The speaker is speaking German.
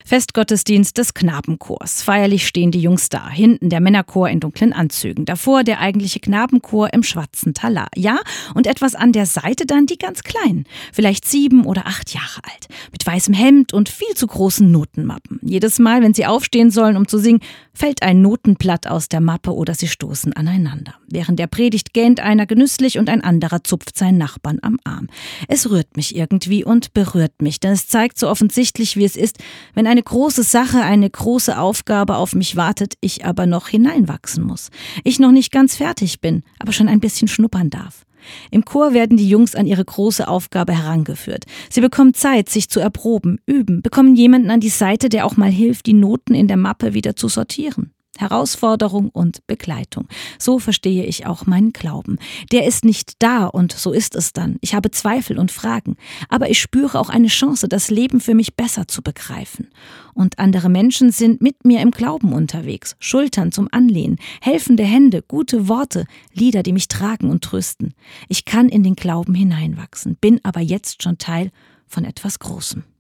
Festgottesdienst des Knabenchors. Feierlich stehen die Jungs da. Hinten der Männerchor in dunklen Anzügen. Davor der eigentliche Knabenchor im schwarzen Talar. Ja, und etwas an der Seite dann die ganz Kleinen. Vielleicht 7 oder 8 Jahre alt. Mit weißem Hemd und viel zu großen Notenmappen. Jedes Mal, wenn sie aufstehen sollen, um zu singen, fällt ein Notenblatt aus der Mappe oder sie stoßen aneinander. Während der Predigt gähnt einer genüsslich und ein anderer zupft seinen Nachbarn am Arm. Es rührt mich irgendwie und berührt mich, denn es zeigt so offensichtlich, wie es ist, wenn eine große Sache, eine große Aufgabe auf mich wartet, ich aber noch hineinwachsen muss. Ich noch nicht ganz fertig bin, aber schon ein bisschen schnuppern darf. Im Chor werden die Jungs an ihre große Aufgabe herangeführt. Sie bekommen Zeit, sich zu erproben, üben, bekommen jemanden an die Seite, der auch mal hilft, die Noten in der Mappe wieder zu sortieren. Herausforderung und Begleitung. So verstehe ich auch meinen Glauben. Der ist nicht da und so ist es dann. Ich habe Zweifel und Fragen. Aber ich spüre auch eine Chance, das Leben für mich besser zu begreifen. Und andere Menschen sind mit mir im Glauben unterwegs. Schultern zum Anlehnen, helfende Hände, gute Worte, Lieder, die mich tragen und trösten. Ich kann in den Glauben hineinwachsen, bin aber jetzt schon Teil von etwas Großem.